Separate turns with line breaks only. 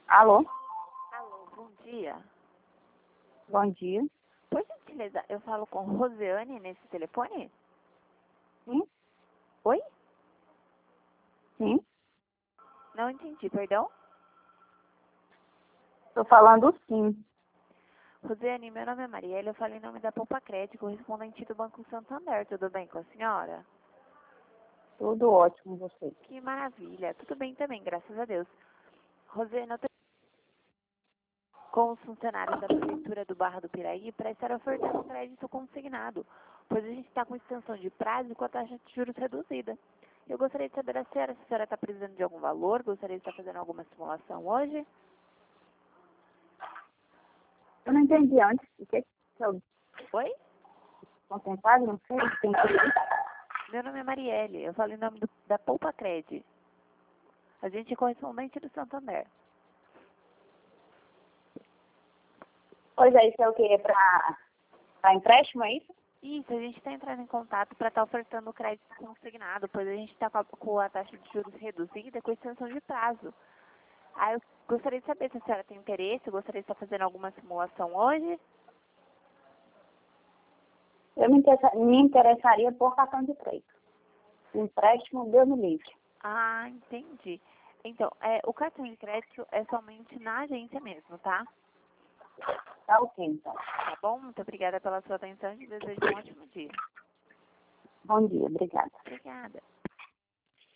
Alô?
Alô, bom dia.
Bom dia.
Por gentileza, eu falo com Rosiane nesse telefone?
Sim?
Oi?
Sim?
Não entendi, perdão?
Estou falando sim.
Rosiane, meu nome é Mariela, eu falo em nome da Poupa Crédito, correspondente do Banco Santander. Tudo bem com a senhora?
Tudo ótimo, você.
Que maravilha. Tudo bem também, graças a Deus. Rosiane, eu tô com os funcionários da Prefeitura do Barra do Piraí para estar ofertando crédito consignado, pois a gente está com extensão de prazo e com a taxa de juros reduzida. Eu gostaria de saber se a senhora está precisando de algum valor, gostaria de estar fazendo alguma simulação hoje?
Eu não entendi antes. O que eu
Oi?
contemplado? Não sei. Tem que...
Meu nome é Marielle, eu falo em nome da Poupa Cred. A gente é correspondente do Santander.
Pois é, isso é o que? É para empréstimo, é isso?
Isso, a gente está entrando em contato para estar ofertando crédito consignado, pois a gente está com a taxa de juros reduzida com extensão de prazo. Aí eu gostaria de saber se a senhora tem interesse, gostaria de estar fazendo alguma simulação hoje.
Eu me interessaria por cartão de crédito. Empréstimo, Deus me livre.
Ah, entendi. Então, o cartão de crédito é somente na agência mesmo, tá?
Tá ok, então.
Tá bom? Muito obrigada pela sua atenção e desejo um ótimo dia.
Bom dia, obrigada.
Obrigada.